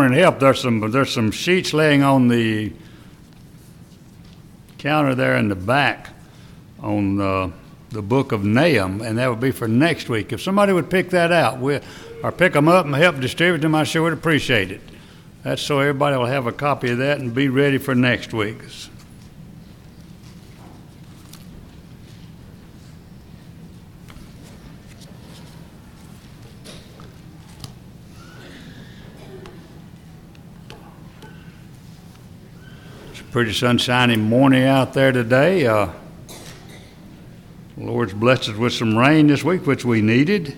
offering help, there's some sheets laying on the counter there in the back on the book of Nahum, and that would be for next week. If somebody would pick that out, or pick them up and help distribute them, I sure would appreciate it. That's so everybody will have a copy of that and be ready for next week. It's a pretty sunshiny morning out there today. The Lord's blessed us with some rain this week, which we needed.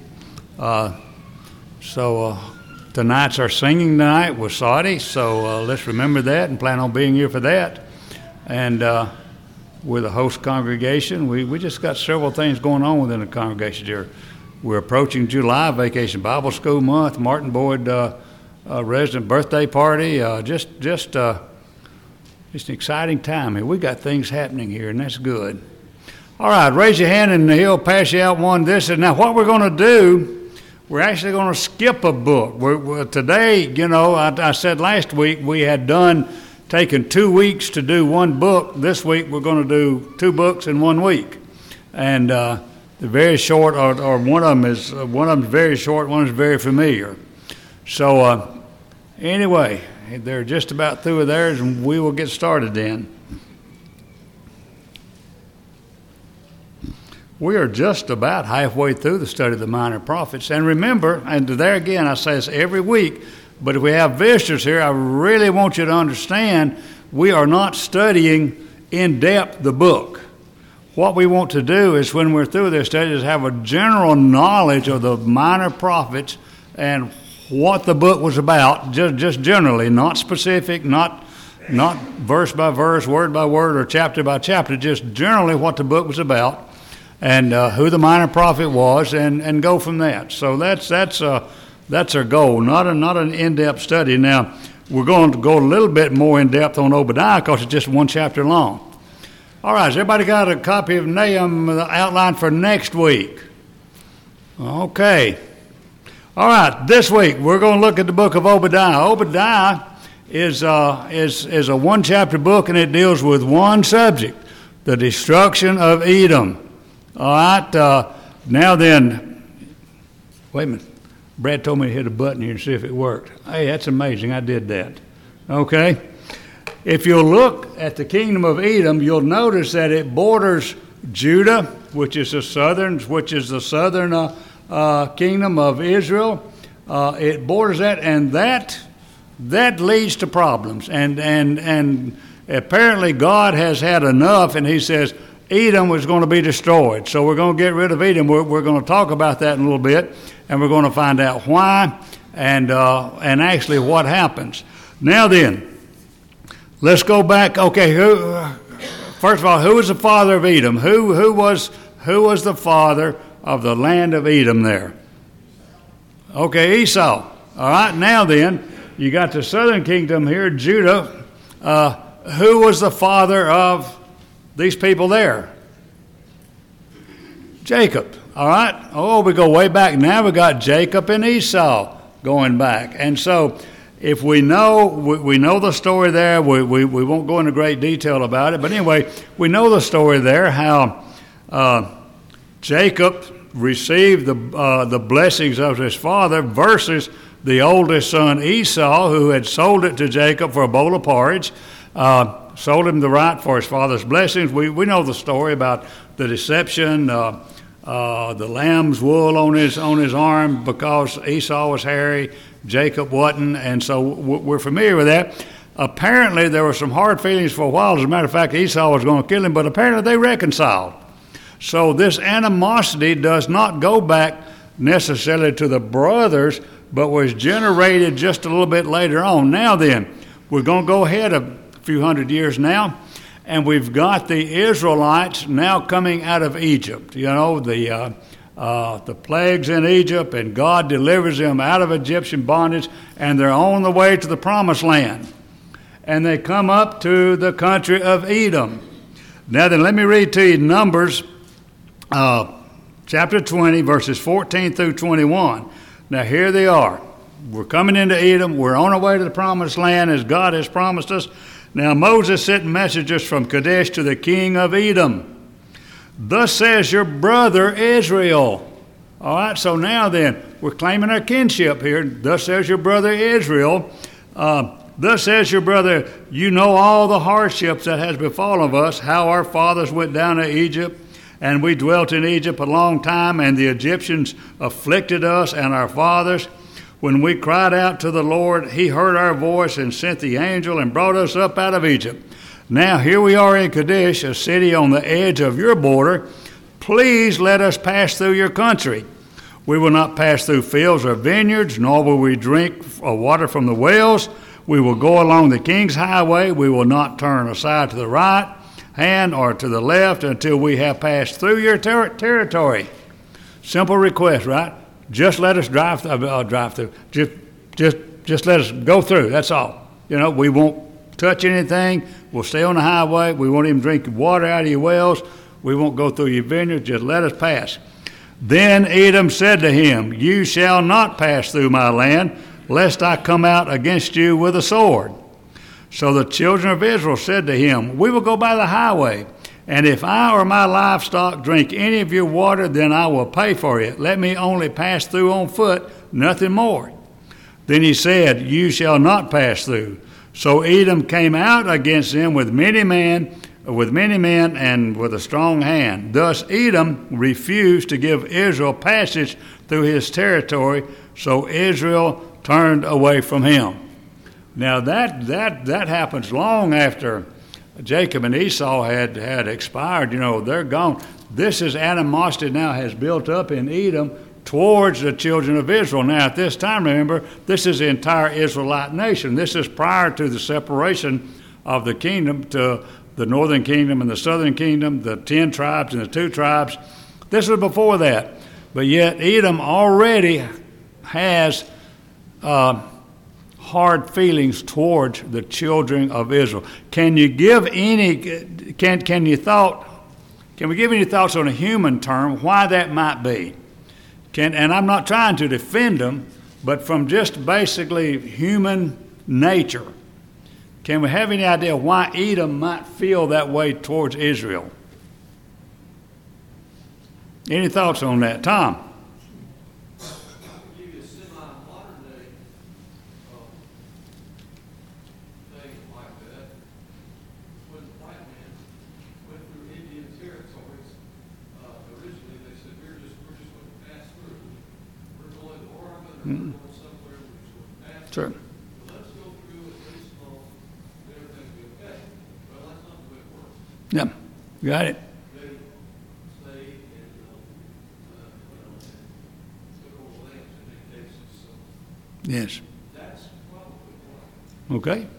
Tonight's our singing night with Saudi, so let's remember that and plan on being here for that. And with the host congregation, we just got several things going on within the congregation here. We're approaching July, Vacation Bible School month, Martin Boyd resident birthday party. Just an exciting time here. We got things happening here, and that's good. All right, raise your hand, and he'll pass you out one. Now, what we're going to do, we're actually going to skip a book. Today, I said last week we had taken 2 weeks to do one book. This week we're going to do 2 books in 1 week, and they're very short, or one of them is very short, one is very familiar. So anyway, they're just about through with theirs, and we will get started then. We are just about halfway through the study of the minor prophets. And remember, and there again, I say this every week, but if we have visitors here, I really want you to understand we are not studying in depth the book. What we want to do is when we're through this study is have a general knowledge of the minor prophets and what the book was about, just generally, not specific, not verse by verse, word by word, or chapter by chapter, just generally what the book was about. And who the minor prophet was, and go from that. So that's our goal, not an in-depth study. Now, we're going to go a little bit more in-depth on Obadiah because it's just 1 chapter long. All right, has everybody got a copy of Nahum outlined for next week? Okay. All right, this week we're going to look at the book of Obadiah. Obadiah is a 1 chapter book, and it deals with one subject, the destruction of Edom. All right, now then, wait a minute. Brad told me to hit a button here and see if it worked. Hey, that's amazing. I did that. Okay. If you'll look at the kingdom of Edom, you'll notice that it borders Judah, which is the southern kingdom of Israel. It borders that, and that leads to problems. And apparently God has had enough, and he says, Edom was going to be destroyed. So we're going to get rid of Edom. We're going to talk about that in a little bit, and we're going to find out why and actually what happens. Now then, let's go back. Okay, first of all, who was the father of Edom? Who was the father of the land of Edom there? Okay, Esau. All right, now then, you got the southern kingdom here, Judah. Who was the father of these people there? Jacob. All right. Oh, we go way back. Now we got Jacob and Esau going back. And so if we know the story there, we won't go into great detail about it. But anyway, we know the story there, how Jacob received the blessings of his father versus the oldest son Esau, who had sold it to Jacob for a bowl of porridge. Sold him the right for his father's blessings. We know the story about the deception, the lamb's wool on his arm because Esau was hairy, Jacob wasn't, and so we're familiar with that. Apparently there were some hard feelings for a while. As a matter of fact, Esau was going to kill him, but apparently they reconciled. So this animosity does not go back necessarily to the brothers, but was generated just a little bit later on. Now then, we're going to go ahead a few hundred years now, and we've got the Israelites now coming out of Egypt. The plagues in Egypt, and God delivers them out of Egyptian bondage, and they're on the way to the promised land. And they come up to the country of Edom. Now then, let me read to you Numbers chapter 20, verses 14 through 21. Now here they are. We're coming into Edom. We're on our way to the promised land as God has promised us. Now Moses sent messengers from Kadesh to the king of Edom. Thus says your brother Israel. All right, so now then, we're claiming our kinship here. Thus says your brother Israel. Thus says your brother, you know all the hardships that has befallen us, how our fathers went down to Egypt, and we dwelt in Egypt a long time, and the Egyptians afflicted us and our fathers. When we cried out to the Lord, he heard our voice and sent the angel and brought us up out of Egypt. Now here we are in Kadesh, a city on the edge of your border. Please let us pass through your country. We will not pass through fields or vineyards, nor will we drink water from the wells. We will go along the king's highway. We will not turn aside to the right hand or to the left until we have passed through your territory. Simple request, right? Just let us drive through. Just let us go through. That's all. We won't touch anything. We'll stay on the highway. We won't even drink water out of your wells. We won't go through your vineyards. Just let us pass. Then Edom said to him, you shall not pass through my land, lest I come out against you with a sword. So the children of Israel said to him, we will go by the highway, and if I or my livestock drink any of your water, then I will pay for it. Let me only pass through on foot, nothing more. Then he said, you shall not pass through. So Edom came out against them with many men and with a strong hand. Thus Edom refused to give Israel passage through his territory, so Israel turned away from him. Now that happens long after Jacob and Esau had expired. They're gone. This is animosity now has built up in Edom towards the children of Israel. Now at this time, remember, this is the entire Israelite nation. This is prior to the separation of the kingdom to the northern kingdom and the southern kingdom, the 10 tribes and the 2 tribes. This was before that. But yet Edom already has hard feelings towards the children of Israel. Can we give any thoughts on a human term why that might be? And I'm not trying to defend them, but from just basically human nature, can we have any idea why Edom might feel that way towards Israel? Any thoughts on that? Tom? Sure. Let's go through at least everything will be okay. Well, that's not the way it works. Yep, got it. They stay and took over the land in many cases. So yes. That's probably why. Okay.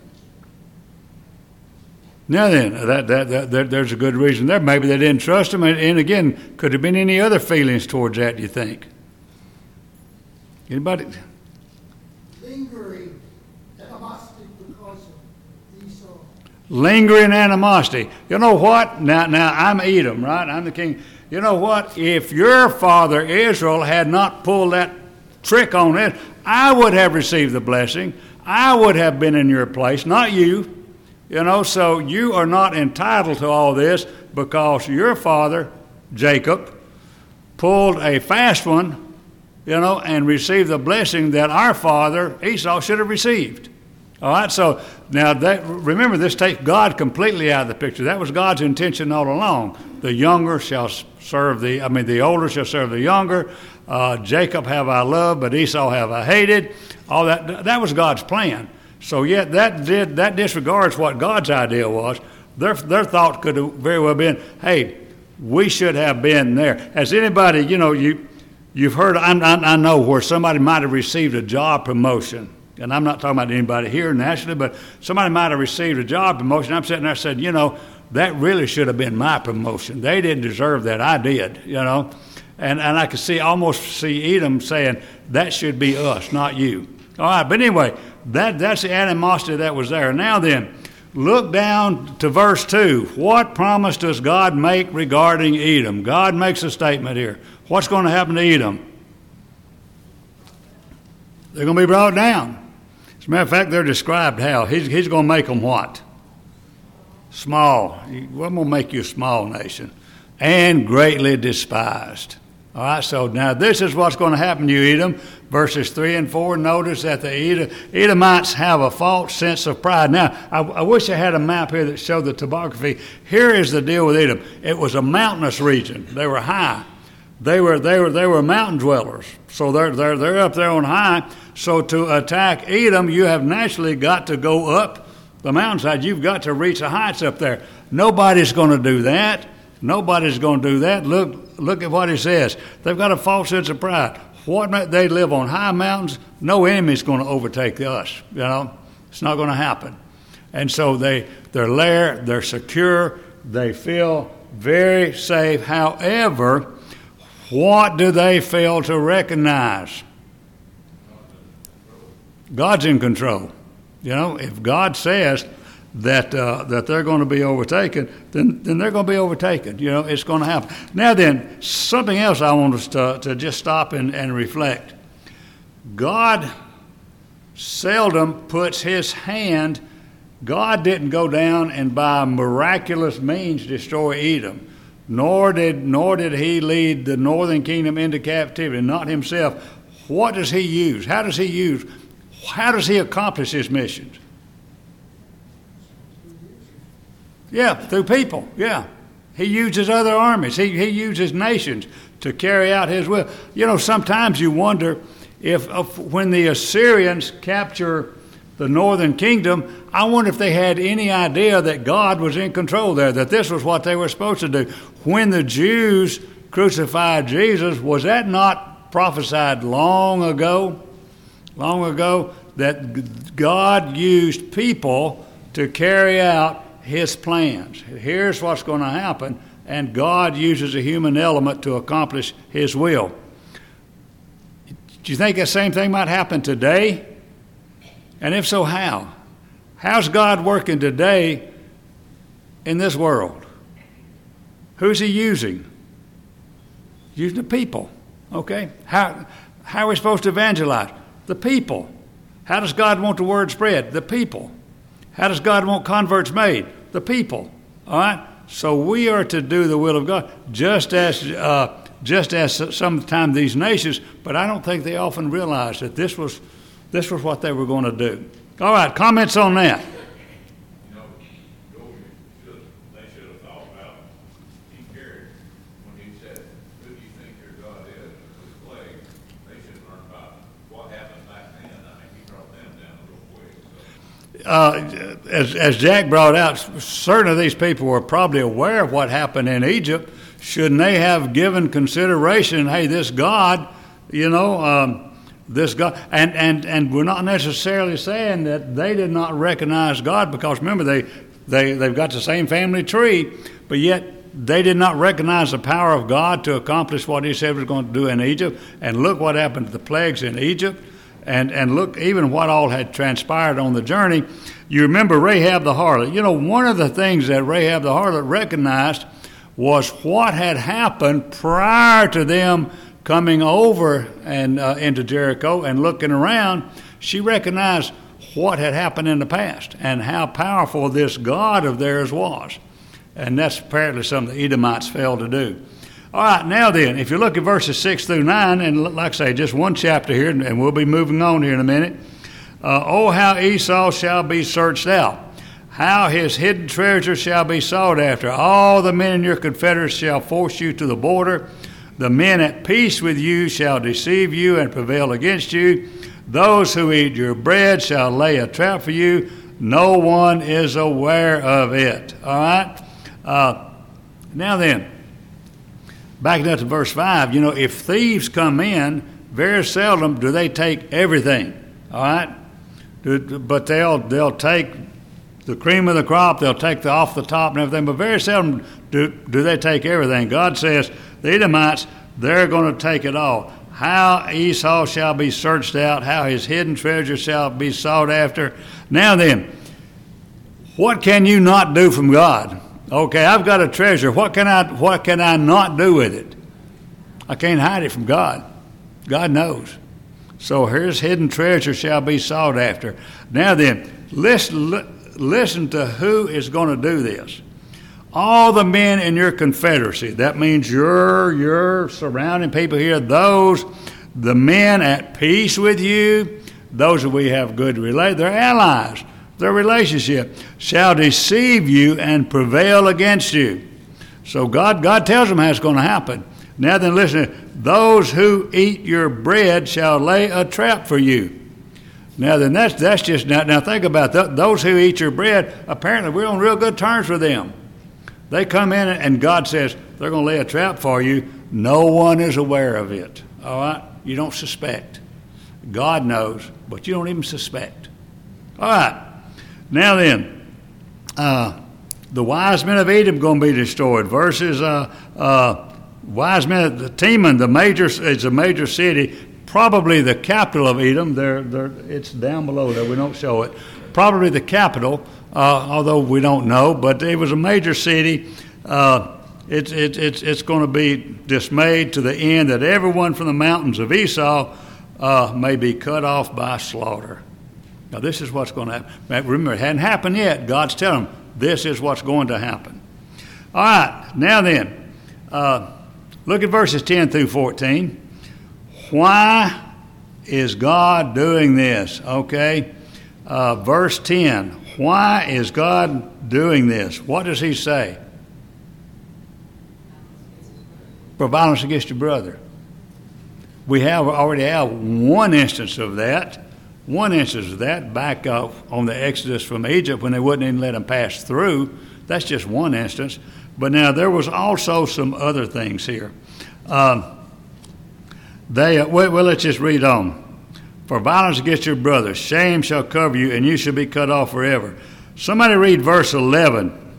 Now then, there's a good reason there. Maybe they didn't trust him. And again, could there have been any other feelings towards that, do you think? Anybody? Lingering animosity because of Esau. Lingering animosity. You know what? Now I'm Edom, right? I'm the king. You know what? If your father Israel had not pulled that trick on it, I would have received the blessing. I would have been in your place, not you. So you are not entitled to all this because your father, Jacob, pulled a fast one, and received the blessing that our father, Esau, should have received. All right, so now remember, this takes God completely out of the picture. That was God's intention all along. The older shall serve the younger. Jacob have I loved, but Esau have I hated. All that was God's plan. So yet that disregards what God's idea was. Their thought could have very well been, hey, we should have been there. Has anybody, you've heard, I know where somebody might have received a job promotion, and I'm not talking about anybody here nationally, but somebody might have received a job promotion. I'm sitting there saying, that really should have been my promotion. They didn't deserve that. I did, And I could almost see Edom saying, that should be us, not you. All right, but anyway, that's the animosity that was there. Now then, look down to verse 2. What promise does God make regarding Edom? God makes a statement here. What's going to happen to Edom? They're going to be brought down. As a matter of fact, they're described how. He's going to make them what? Small. Well, I'm going to make you a small nation. And greatly despised. All right, so now this is what's going to happen to you, Edom. Verses 3 and 4, notice that the Edomites have a false sense of pride. Now, I wish I had a map here that showed the topography. Here is the deal with Edom. It was a mountainous region. They were high. They were mountain dwellers. So they're up there on high. So to attack Edom, you have naturally got to go up the mountainside. You've got to reach the heights up there. Nobody's going to do that. Nobody's going to do that. Look at what he says. They've got a false sense of pride. They live on high mountains. No enemy's going to overtake us. You know, it's not going to happen. And so they're there. They're secure. They feel very safe. However, what do they fail to recognize? God's in control. You know, if God says that they're going to be overtaken, then they're going to be overtaken. You know, it's going to happen. Now then, something else I want us to just stop and reflect. God seldom puts his hand. God didn't go down and by miraculous means destroy Edom, nor did he lead the northern kingdom into captivity, not himself. What does he use? How does he accomplish his missions? Yeah, through people, yeah. He uses other armies. He uses nations to carry out his will. You know, sometimes you wonder if when the Assyrians capture the northern kingdom, I wonder if they had any idea that God was in control there, that this was what they were supposed to do. When the Jews crucified Jesus, was that not prophesied long ago? Long ago, that God used people to carry out his plans. Here's what's going to happen, and God uses a human element to accomplish his will. Do you think the same thing might happen today? And if so, how? How's God working today in this world? Who's he using? Using the people. Okay? How are we supposed to evangelize? The people. How does God want the word spread? The people. How does God want converts made? The people. All right? So we are to do the will of God, just as sometimes these nations, but I don't think they often realize that this was what they were going to do. All right, comments on that? You know, they should have thought about King Herod when he said, "Who do you think your God is?" With plague, they should have learned about what happened back then. I think he brought them down real quick. So. As Jack brought out, certain of these people were probably aware of what happened in Egypt. Shouldn't they have given consideration, hey, this God, this God, and we're not necessarily saying that they did not recognize God, because remember, they've got the same family tree, but yet they did not recognize the power of God to accomplish what he said was going to do in Egypt. And look what happened to the plagues in Egypt. And look, even what all had transpired on the journey. You remember Rahab the harlot. You know, one of the things that Rahab the harlot recognized was what had happened prior to them coming over and into Jericho and looking around. She recognized what had happened in the past and how powerful this God of theirs was. And that's apparently something the Edomites failed to do. All right, now then, if you look at verses 6 through 9, and like I say, just one chapter here, and we'll be moving on here in a minute. Oh, how Esau shall be searched out, how his hidden treasure shall be sought after. All the men in your confederates shall force you to the border. The men at peace with you shall deceive you and prevail against you. Those who eat your bread shall lay a trap for you. No one is aware of it. All right? Now then, backing up to verse 5, you know, if thieves come in, very seldom do they take everything, all right? But they'll take the cream of the crop, they'll take the off the top and everything, but very seldom do they take everything. God says, the Edomites, they're going to take it all. How Esau shall be searched out, how his hidden treasure shall be sought after. Now then, what can you not do from God? Okay, I've got a treasure. What can I not do with it? I can't hide it from God. God knows. So his hidden treasure shall be sought after. Now then, listen to who is going to do this. All the men in your confederacy, that means your surrounding people here, the men at peace with you, those that we have good relations, they're allies, their relationship, shall deceive you and prevail against you. So God tells them how it's going to happen. Now then, listen, those who eat your bread shall lay a trap for you. Now then, that's just, now think about that. Those who eat your bread, apparently we're on real good terms with them. They come in and God says, they're going to lay a trap for you. No one is aware of it, all right? You don't suspect. God knows, but you don't even suspect. All right. Now then, the wise men of Edom going to be destroyed versus wise men of Teman, it's a major city, probably the capital of Edom. It's down below there. We don't show it. Probably the capital, although we don't know. But it was a major city. It's going to be dismayed to the end that everyone from the mountains of Esau may be cut off by slaughter. Now this is what's going to happen. Remember, it hadn't happened yet. God's telling them this is what's going to happen. All right. Now then, look at verses 10 through 14. Why is God doing this? Okay. Verse 10. Why is God doing this? What does he say? For violence against your brother. We already have one instance of that. Back on the Exodus from Egypt when they wouldn't even let them pass through. That's just one instance. But now there was also some other things here. Let's just read on. For violence against your brother, shame shall cover you, and you shall be cut off forever. Somebody read verse 11.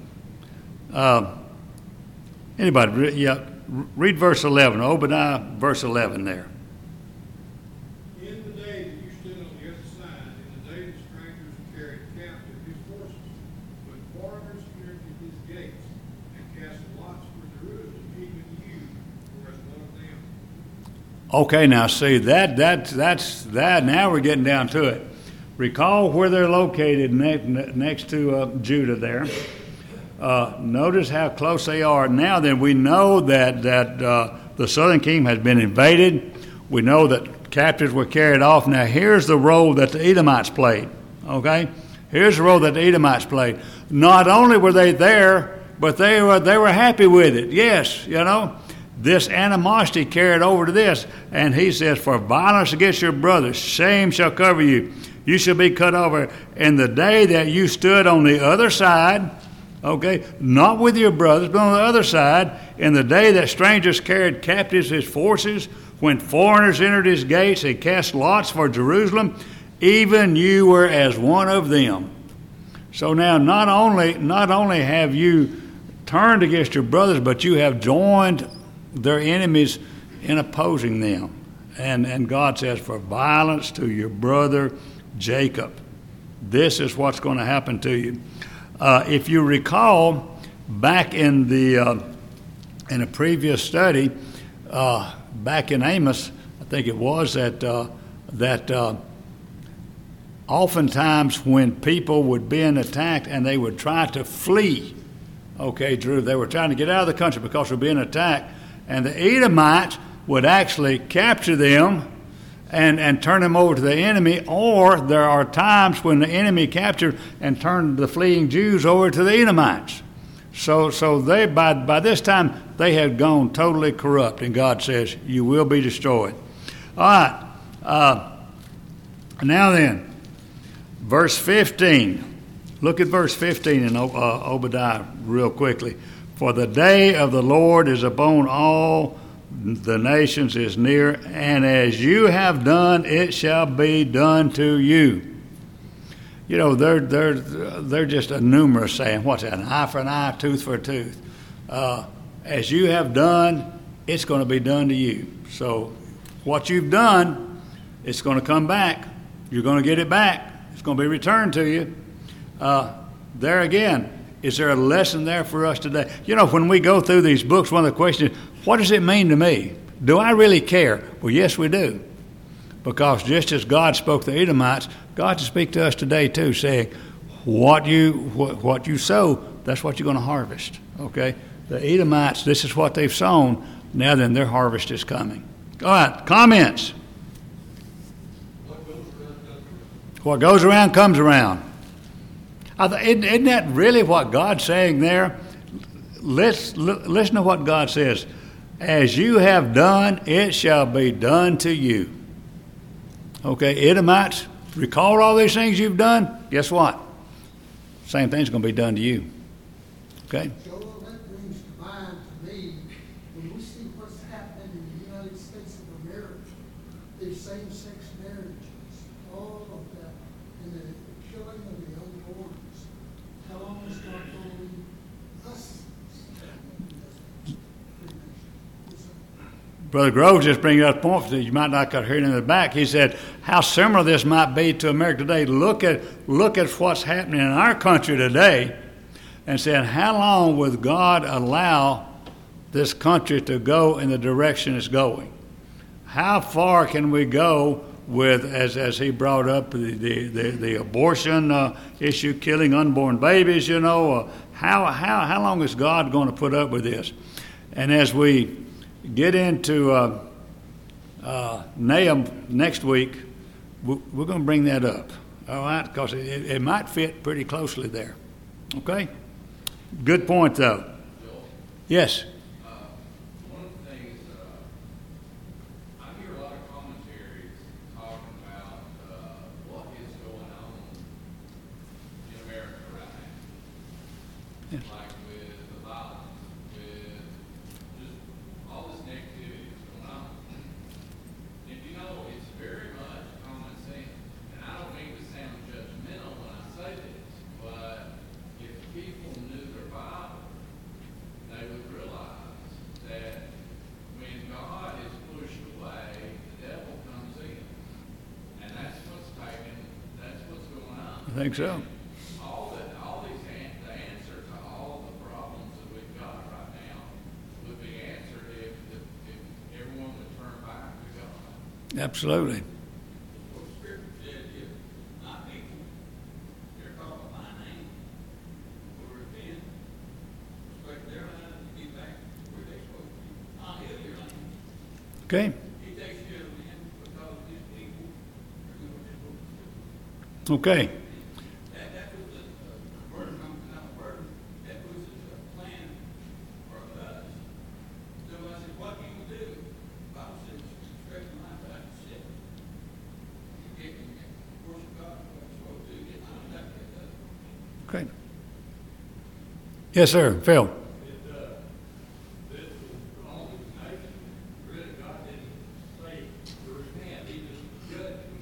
Anybody? Yeah, read verse 11. Obadiah, verse 11 there. In the day that you stood on the other side, in the day that strangers carried captive his forces, when foreigners entered his gates and cast lots for Jerusalem, even you were as one of them. Okay, now see that's that. Now we're getting down to it. Recall where they're located next to Judah there. Notice how close they are. Now then, we know that the southern kingdom has been invaded. We know that captives were carried off. Now here's the role that the Edomites played. Okay, here's the role that the Edomites played. Not only were they there, but they were happy with it. Yes, you know. This animosity carried over to this. And he says, for violence against your brothers, shame shall cover you. You shall be cut over. In the day that you stood on the other side, okay, not with your brothers, but on the other side, in the day that strangers carried captives his forces, when foreigners entered his gates and cast lots for Jerusalem, even you were as one of them. So now not only have you turned against your brothers, but you have joined their enemies in opposing them. And God says, for violence to your brother Jacob. This is what's going to happen to you. If you recall, back in a previous study, back in Amos, I think it was that oftentimes when people would be attacked and they would try to flee, okay, Drew, they were trying to get out of the country because they were being attacked, and the Edomites would actually capture them and turn them over to the enemy, or there are times when the enemy captured and turned the fleeing Jews over to the Edomites. So they by this time they had gone totally corrupt, and God says, you will be destroyed. All right. Now then, verse 15. Look at verse 15 in Obadiah real quickly. For the day of the Lord is upon all the nations, is near, and as you have done, it shall be done to you. You know, they're just a numerous saying. What's that? An eye for an eye, tooth for a tooth. As you have done, it's going to be done to you. So what you've done, it's going to come back. You're going to get it back. It's going to be returned to you. There again, is there a lesson there for us today? You know, when we go through these books, one of the questions is, what does it mean to me? Do I really care? Well, yes, we do. Because just as God spoke to the Edomites, God can speak to us today too, saying, what you sow, that's what you're going to harvest. Okay? The Edomites, this is what they've sown. Now then, their harvest is coming. All right, comments. What goes around comes around. Isn't that really what God's saying there? Listen to what God says. As you have done, it shall be done to you. Okay, Edomites, recall all these things you've done. Guess what? Same thing's going to be done to you. Okay? Joel, that brings to mind to me, when we see what's happening in the United States of America, these same-sex marriages, all of that, and the killing of the unborns. How long is God going to leave us? Brother Groves just bringing up a point that you might not got heard in the back. He said how similar this might be to America today. Look at what's happening in our country today, and saying how long would God allow this country to go in the direction it's going? How far can we go with, as he brought up, the abortion issue, killing unborn babies? You know, how long is God going to put up with this? And as we get into Nahum next week, we're going to bring that up, all right? Because it might fit pretty closely there. Okay? Good point, though. Joel? Yes. One of the things, I hear a lot of commentaries talking about what is going on in America right now. Yes. Like with the violence, with just all this negativity that's going on. And you know, it's very much common sense. And I don't mean to sound judgmental when I say this, but if people knew their Bible, they would realize that when God is pushed away, the devil comes in. And that's what's going on. I think so. The answer to all the problems that we've got right now would be answered if everyone would turn back to God. Absolutely. What the Scripture said is, my people, they're called by my name, will repent, respect their land, and get back where they're supposed to be. I'll heal your land. Okay. He takes care of the land because his people are doing what they're supposed to do. Okay. That was the burden, not a burden, that was a plan for us. So I said, what can you do? The Bible says, stretch the line back and sit. You get worship God, what you're supposed to do, get on that, get that. Okay. Yes, sir. Phil. This was all the nation, really, God didn't say to repent, he just judged them.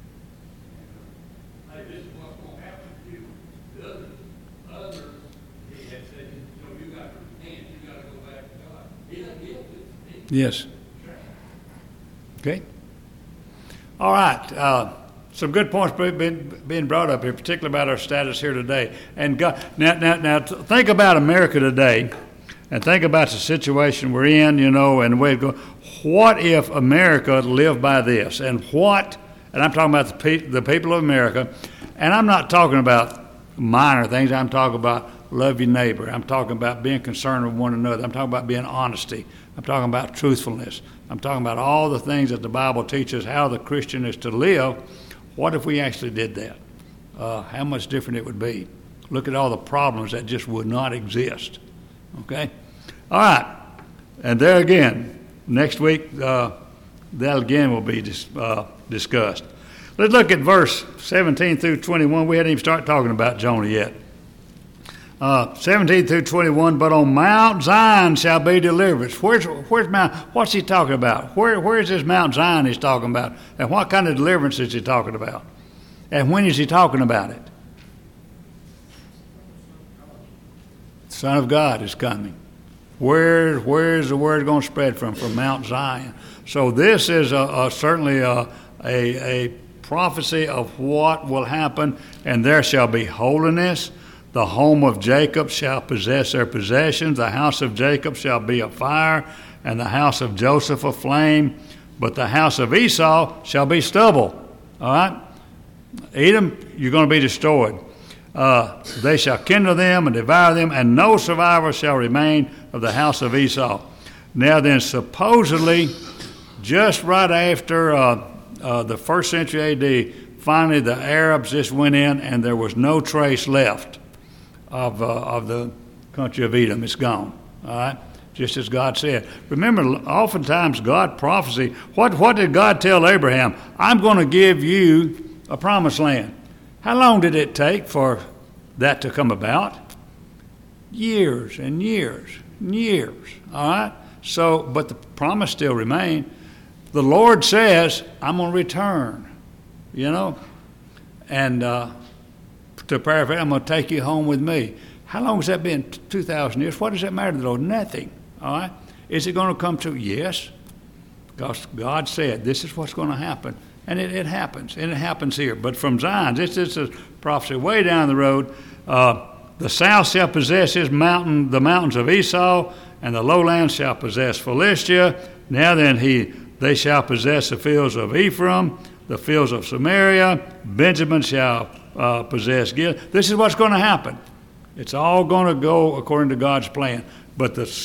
Hey, this is what's gonna happen to you. The others, he had said, you got to repent, you gotta go back to God. He done healed it. Yes. Okay. All right. Some good points being brought up here, particularly about our status here today. And God, now, think about America today, and think about the situation we're in, you know, and the way it goes. What if America lived by this? And I'm talking about the people of America, and I'm not talking about minor things. I'm talking about love your neighbor. I'm talking about being concerned with one another. I'm talking about being honesty. I'm talking about truthfulness. I'm talking about all the things that the Bible teaches how the Christian is to live. What if we actually did that? How much different it would be. Look at all the problems that just would not exist. Okay? All right. And there again, next week, that again will be discussed. Let's look at verse 17 through 21. We hadn't even started talking about Jonah yet. 17 through 21, but on Mount Zion shall be deliverance. Where's Mount? What's he talking about? Where is this Mount Zion he's talking about? And what kind of deliverance is he talking about? And when is he talking about it? The Son of God is coming. Where is the word going to spread from? From Mount Zion. So this is certainly a prophecy of what will happen, and there shall be holiness. The home of Jacob shall possess their possessions. The house of Jacob shall be a fire, and the house of Joseph a flame. but the house of Esau shall be stubble. All right? Edom, you're going to be destroyed. They shall kindle them and devour them, and no survivor shall remain of the house of Esau. Now then, supposedly, just right after the 1st century A.D., finally the Arabs just went in, and there was no trace left of the country of Edom. It's gone. All right? Just as God said. Remember, oftentimes God prophecy. What did God tell Abraham? I'm going to give you a promised land. How long did it take for that to come about? Years and years and years. All right? So, but the promise still remained. The Lord says, I'm going to return, you know. And to paraphrase, I'm going to take you home with me. How long has that been? 2,000 years. What does that matter to the Lord? Nothing. All right? Is it going to come true? Yes. Because God said, this is what's going to happen. And it happens. And it happens here. But from Zion, this is a prophecy way down the road. The south shall possess his mountain, the mountains of Esau, and the lowlands shall possess Philistia. Now then, they shall possess the fields of Ephraim, the fields of Samaria. Benjamin shall possess Gilead. This is what's going to happen. It's all going to go according to God's plan. But the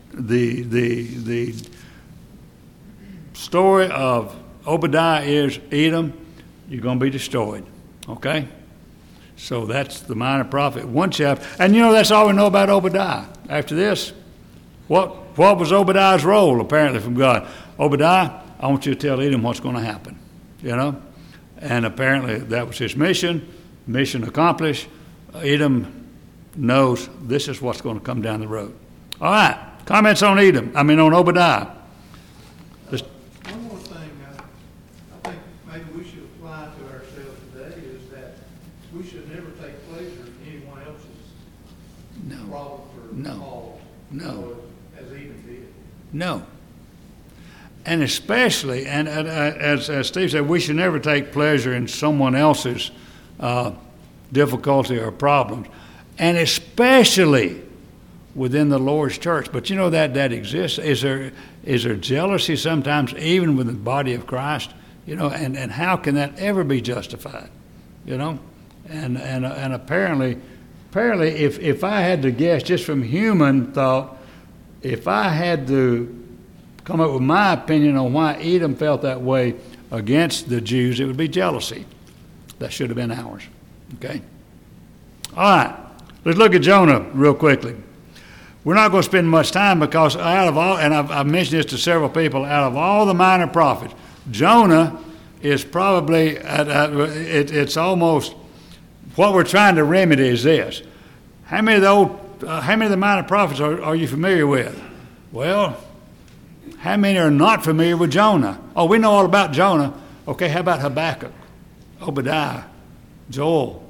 story of Obadiah is Edom, you're going to be destroyed. Okay? So that's the minor prophet, one chapter. And you know, that's all we know about Obadiah. After this, what was Obadiah's role, apparently, from God? Obadiah, I want you to tell Edom what's going to happen. You know? And apparently that was his mission. Mission accomplished. Edom knows this is what's going to come down the road. All right. Comments on on Obadiah. One more thing I think maybe we should apply to ourselves today is that we should never take pleasure in anyone else's problem or cause. No. As Edom did. No. And especially, and as Steve said, we should never take pleasure in someone else's difficulty or problems. And especially within the Lord's church. But you know that exists. Is there jealousy sometimes even within the body of Christ? You know, and how can that ever be justified? You know? And apparently if I had to guess just from human thought, if I had to come up with my opinion on why Edom felt that way against the Jews, it would be jealousy. That should have been ours. Okay? All right. Let's look at Jonah real quickly. We're not going to spend much time because out of all, and I've mentioned this to several people, out of all the minor prophets, Jonah is probably, it's almost, what we're trying to remedy is this. How many of the minor prophets are you familiar with? Well, how many are not familiar with Jonah? Oh, we know all about Jonah. Okay, how about Habakkuk, Obadiah, Joel,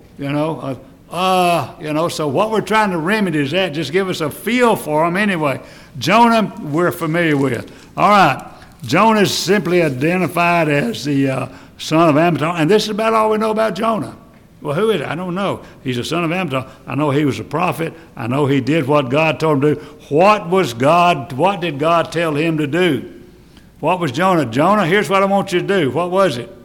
so what we're trying to remedy is that. Just give us a feel for them anyway. Jonah, we're familiar with. All right. Jonah is simply identified as the son of Amittai, and this is about all we know about Jonah. Well, who is it? I don't know. He's a son of Amittai. I know he was a prophet. I know he did what God told him to do. What did God tell him to do? What was Jonah? Jonah, here's what I want you to do. What was it?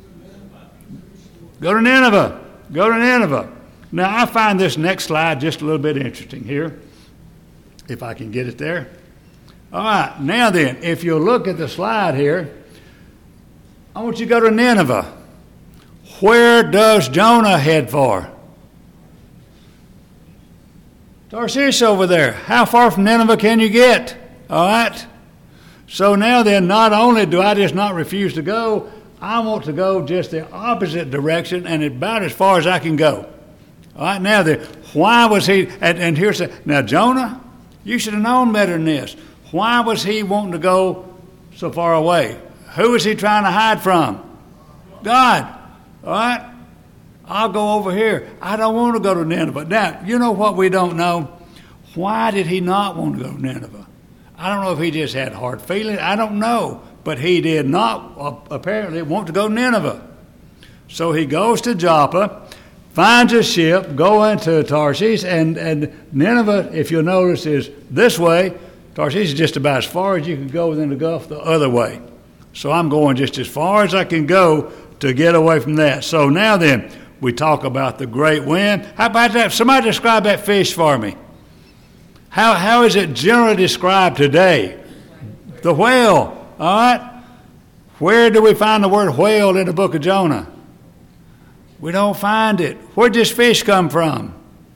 Go to Nineveh. Go to Nineveh. Now, I find this next slide just a little bit interesting here, if I can get it there. All right, now then, if you look at the slide here, I want you to go to Nineveh. Where does Jonah head for? Tarshish over there. How far from Nineveh can you get? All right? So now then, not only do I just not refuse to go, I want to go just the opposite direction and about as far as I can go. All right, now then, why was he, and here's the, now Jonah, you should have known better than this. Why was he wanting to go so far away? Who was he trying to hide from? God. All right? I'll go over here. I don't want to go to Nineveh. Now, you know what we don't know? Why did he not want to go to Nineveh? I don't know if he just had hard feelings. I don't know. But he did not apparently want to go to Nineveh. So he goes to Joppa, finds a ship, going to Tarshish, and Nineveh, if you'll notice, is this way. Tarshish is just about as far as you can go within the Gulf the other way. So I'm going just as far as I can go to get away from that. So now then, we talk about the great wind. How about that? Somebody describe that fish for me. How is it generally described today? The whale, all right? Where do we find the word whale in the book of Jonah? We don't find it. Where'd this fish come from?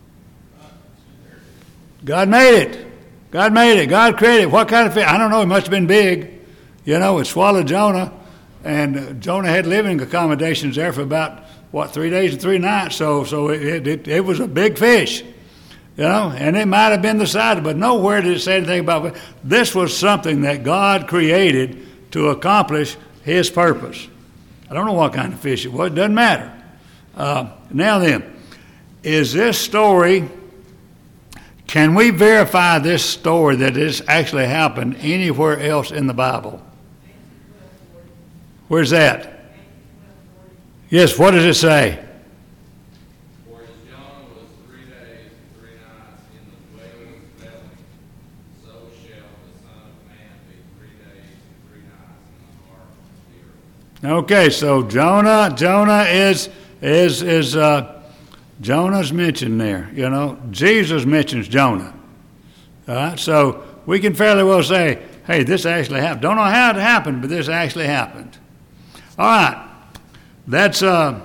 God made it. God made it. God created it. What kind of fish? I don't know. It must have been big. You know, it swallowed Jonah. And Jonah had living accommodations there for about, 3 days and 3 nights. So it was a big fish. You know, and it might have been the size, but nowhere did it say anything about it. This was something that God created to accomplish His purpose. I don't know what kind of fish it was. It doesn't matter. Now then, is this story, can we verify this story that this actually happened anywhere else in the Bible? Where's that? Yes, what does it say? For as Jonah was 3 days and 3 nights in the whale's belly, so shall the Son of Man be 3 days and 3 nights in the heart of the earth. Okay, so Jonah is Jonah's mentioned there. You know, Jesus mentions Jonah. All right, so we can fairly well say, hey, this actually happened. Don't know how it happened, but this actually happened. All right, that's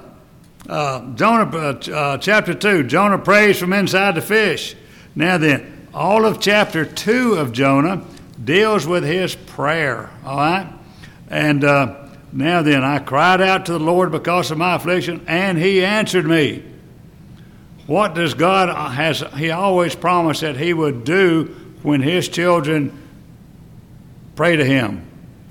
Jonah, chapter 2. Jonah prays from inside the fish. Now then, all of chapter 2 of Jonah deals with his prayer. All right, and now then, I cried out to the Lord because of my affliction, and He answered me. What does God He always promised that He would do when His children pray to Him?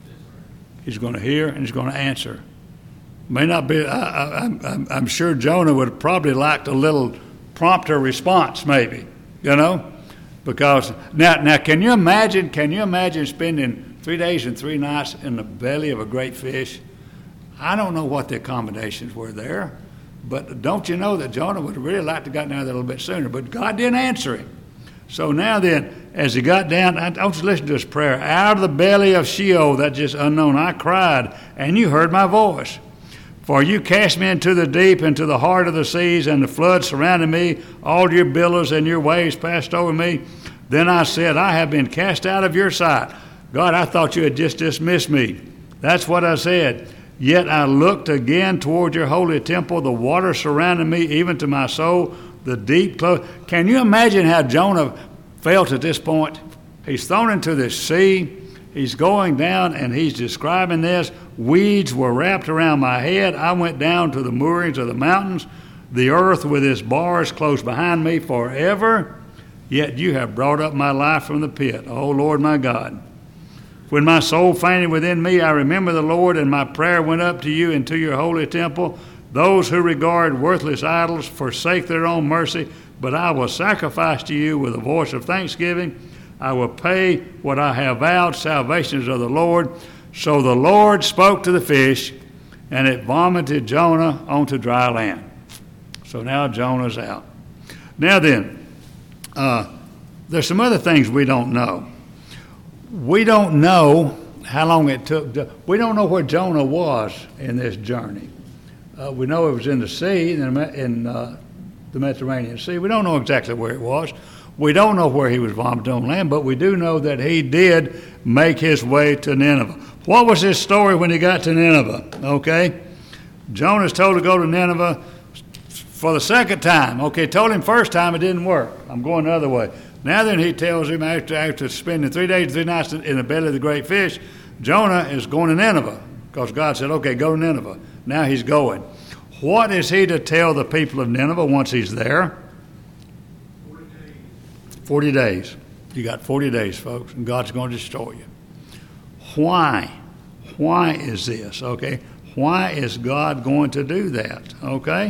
He's going to hear and He's going to answer. May not be. I'm sure Jonah would have probably liked a little prompter response, maybe. You know, because now can you imagine? Can you imagine spending 3 days and 3 nights in the belly of a great fish? I don't know what the accommodations were there, but don't you know that Jonah would have really liked to have gotten out there a little bit sooner? But God didn't answer him. So now then, as he got down, I want you to listen to this prayer. Out of the belly of Sheol, that just unknown, I cried, and you heard my voice. For you cast me into the deep, into the heart of the seas, and the flood surrounded me. All your billows and your waves passed over me. Then I said, I have been cast out of your sight. God, I thought you had just dismissed me. That's what I said. Yet I looked again toward your holy temple. The water surrounded me, even to my soul. The deep close. Can you imagine how Jonah felt at this point? He's thrown into this sea. He's going down, and he's describing this. Weeds were wrapped around my head. I went down to the moorings of the mountains. The earth with its bars closed behind me forever. Yet you have brought up my life from the pit, O Lord my God. When my soul fainted within me, I remember the Lord, and my prayer went up to you into your holy temple. Those who regard worthless idols forsake their own mercy, but I will sacrifice to you with a voice of thanksgiving. I will pay what I have vowed. Salvation is of the Lord. So the Lord spoke to the fish, and it vomited Jonah onto dry land. So now Jonah's out. Now then, there's some other things we don't know. We don't know how long it took. We don't know where Jonah was in this journey. We know it was in the sea, in the Mediterranean Sea. We don't know exactly where it was. We don't know where he was vomited on land, but we do know that he did make his way to Nineveh. What was his story when he got to Nineveh? Okay, Jonah's told to go to Nineveh for the second time. Okay, told him first time it didn't work. I'm going the other way. Now then he tells him after spending 3 days and 3 nights in the belly of the great fish, Jonah is going to Nineveh because God said, okay, go to Nineveh. Now he's going. What is he to tell the people of Nineveh once he's there? 40 days. You got 40 days, folks, and God's going to destroy you. Why? Why is this? Okay? Why is God going to do that? Okay?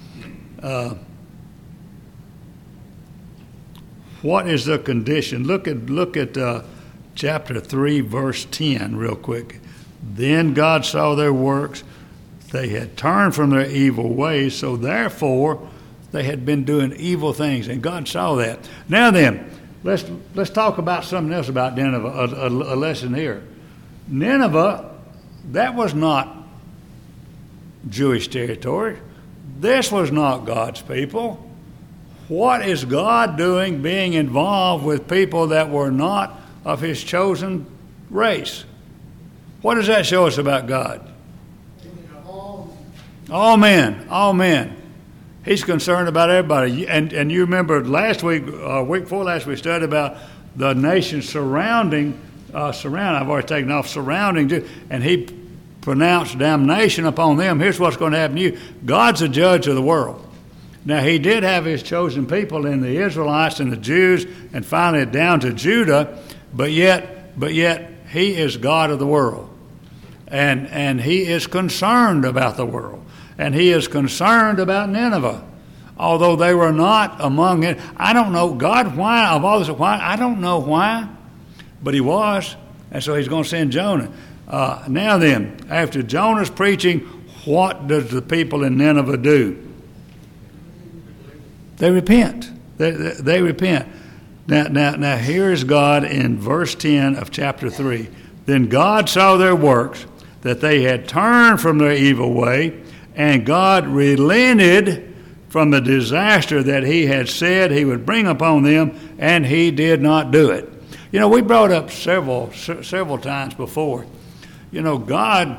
What is the condition? Look at chapter 3, verse 10 real quick. Then God saw their works. They had turned from their evil ways, so therefore they had been doing evil things, and God saw that. Now then, let's talk about something else about Nineveh, a lesson here. Nineveh that was not Jewish territory. This was not God's people. What is God doing being involved with people that were not of his chosen race? What does that show us about God? All men, all men. He's concerned about everybody. And you remember last week, week before last, we studied about the nations surrounding, I've already taken off surrounding, and he pronounced damnation upon them. Here's what's going to happen to you. God's a judge of the world. Now, he did have his chosen people in the Israelites and the Jews, and finally down to Judah, but yet he is God of the world. And he is concerned about the world. And he is concerned about Nineveh, although they were not among it. I don't know, God, why, of all this, why? I don't know why, but he was. And so he's going to send Jonah. Now then, after Jonah's preaching, what does the people in Nineveh do? They repent. They repent. Now here is God in verse 10 of chapter 3. Then God saw their works, that they had turned from their evil way, and God relented from the disaster that he had said he would bring upon them, and he did not do it. You know, we brought up several times before. You know, God,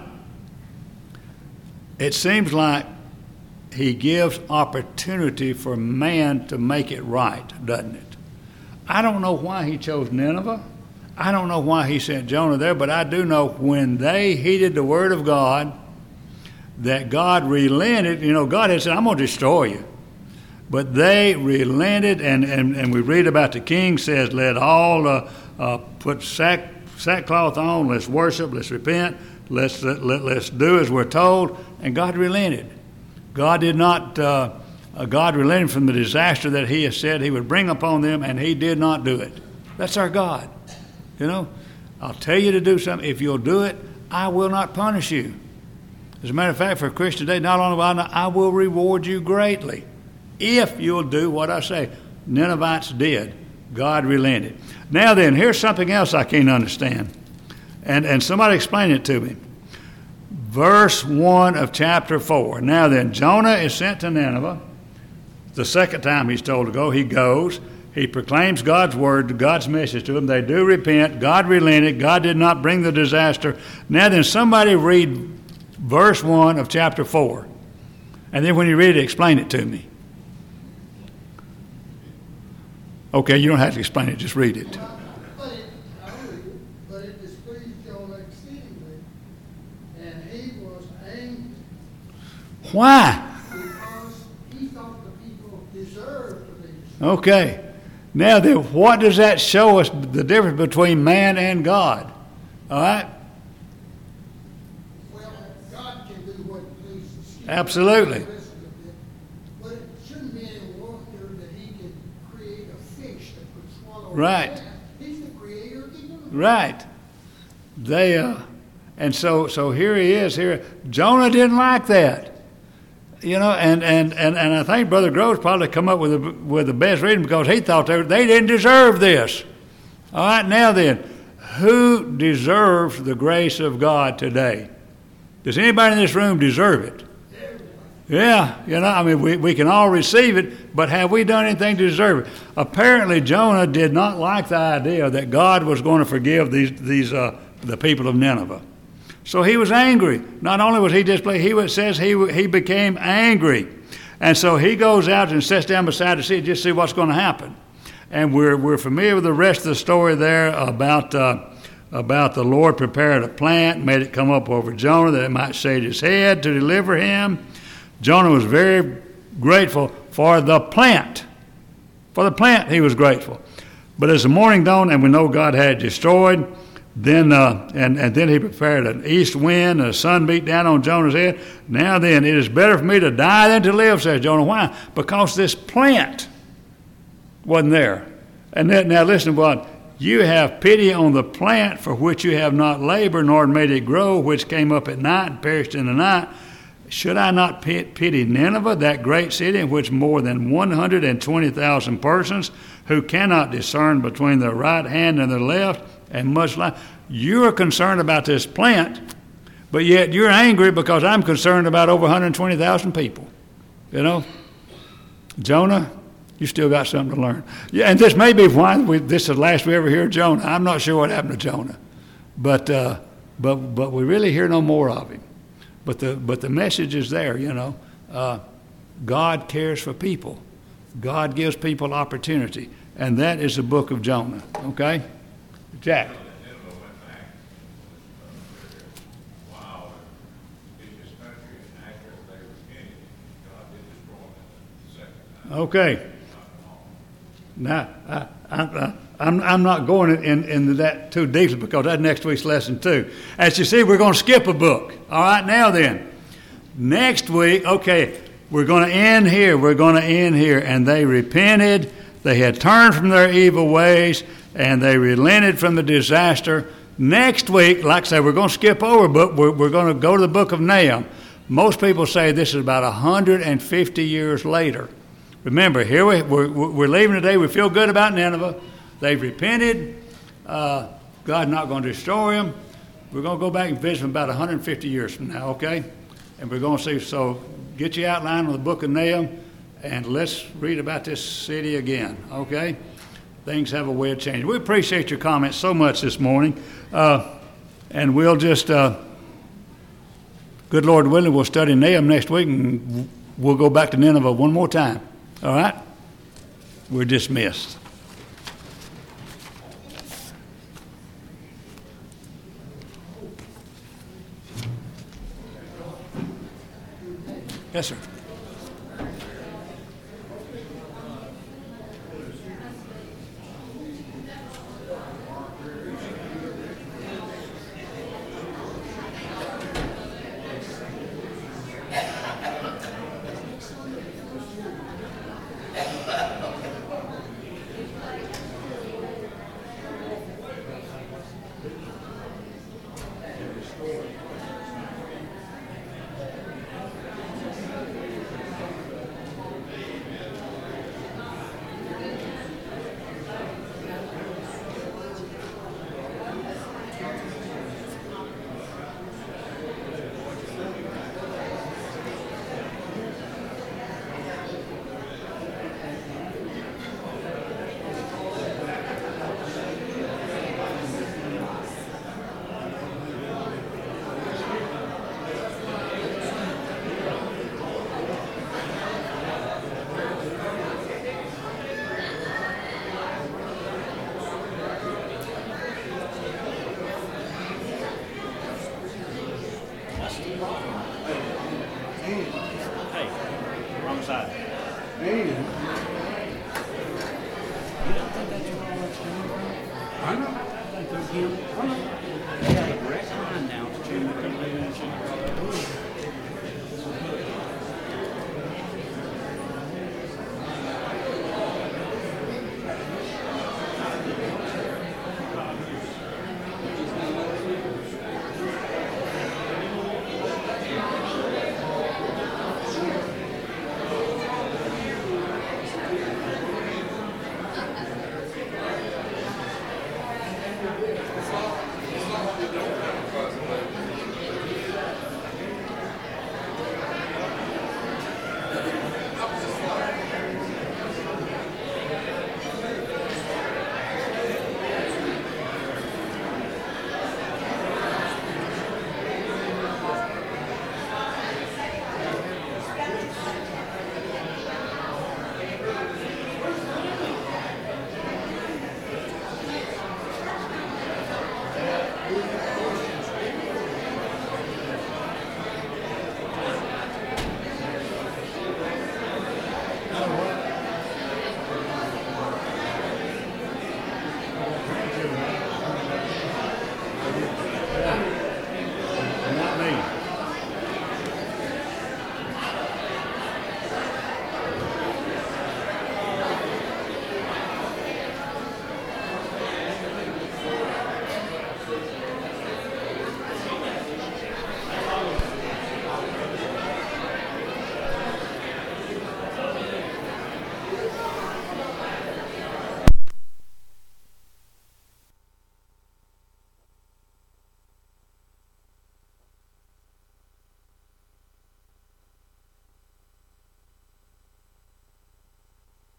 it seems like he gives opportunity for man to make it right, doesn't it? I don't know why he chose Nineveh. I don't know why he sent Jonah there, but I do know when they heeded the word of God, that God relented. You know, God had said, I'm going to destroy you. But they relented, and we read about the king says, let all put sackcloth on, let's worship, let's repent, let's do as we're told, and God relented. God relented from the disaster that he has said he would bring upon them, and he did not do it. That's our God. You know, I'll tell you to do something. If you'll do it, I will not punish you. As a matter of fact, for a Christian today, not only will I will reward you greatly if you'll do what I say. Ninevites did. God relented. Now then, here's something else I can't understand. And somebody explain it to me. Verse 1 of chapter 4. Now then, Jonah is sent to Nineveh. The second time he's told to go, he goes. He proclaims God's word, God's message to them. They do repent. God relented. God did not bring the disaster. Now then, somebody read verse 1 of chapter 4. And then when you read it, explain it to me. Okay, you don't have to explain it. Just read it. But it displeased Jonah exceedingly, and he was angry. Why? Because he thought the people deserved to be. Okay. Now then, what does that show us the difference between man and God? All right? Well, God can do what he pleases. Absolutely. But it shouldn't be any wonder that he can create a fish that could swallow Right. a man. He's the creator of the universe. Right. And so here he is here. Jonah didn't like that. You know, and I think Brother Groves probably come up with the best reason because he thought they didn't deserve this. All right, now then, who deserves the grace of God today? Does anybody in this room deserve it? Yeah, you know, I mean, we can all receive it, but have we done anything to deserve it? Apparently, Jonah did not like the idea that God was going to forgive the people of Nineveh. So he was angry. Not only was he displeased, he became angry. And so he goes out and sits down beside the sea just to see what's going to happen. And we're familiar with the rest of the story there about the Lord prepared a plant, made it come up over Jonah that it might shade his head to deliver him. Jonah was very grateful for the plant. For the plant he was grateful. But as the morning dawned and we know God had it destroyed, then then he prepared an east wind, and the sun beat down on Jonah's head. Now then, it is better for me to die than to live, says Jonah. Why? Because this plant wasn't there. And then, now listen to what, you have pity on the plant for which you have not labored, nor made it grow, which came up at night and perished in the night. Should I not pity Nineveh, that great city in which more than 120,000 persons who cannot discern between their right hand and their left, and much life? You're concerned about this plant, But yet you're angry because I'm concerned about over 120,000 people. You know? Jonah, you still got something to learn. Yeah, and this may be why this is the last we ever hear of Jonah. I'm not sure what happened to Jonah. But we really hear no more of him. But the message is there, you know. God cares for people. God gives people opportunity. And that is the book of Jonah. Okay? Jack. Okay. Now, I'm not going into that too deeply because that's next week's lesson too. As you see, we're going to skip a book. All right, now then. Next week, okay, we're going to end here. We're going to end here. And they repented. They had turned from their evil ways, and they relented from the disaster. Next week, like I said, we're going to skip over a book. We're going to go to the book of Nahum. Most people say this is about 150 years later. Remember, here we're leaving today. We feel good about Nineveh. They've repented. God's not going to destroy them. We're going to go back and visit them about 150 years from now, okay? And we're going to see. So get your outline of the book of Nahum, and let's read about this city again, okay? Things have a way of changing. We appreciate your comments so much this morning. And we'll just, good Lord willing, we'll study Nahum next week, and we'll go back to Nineveh one more time. All right? We're dismissed. Yes, sir. Hey, wrong side. And I know. I think they're him.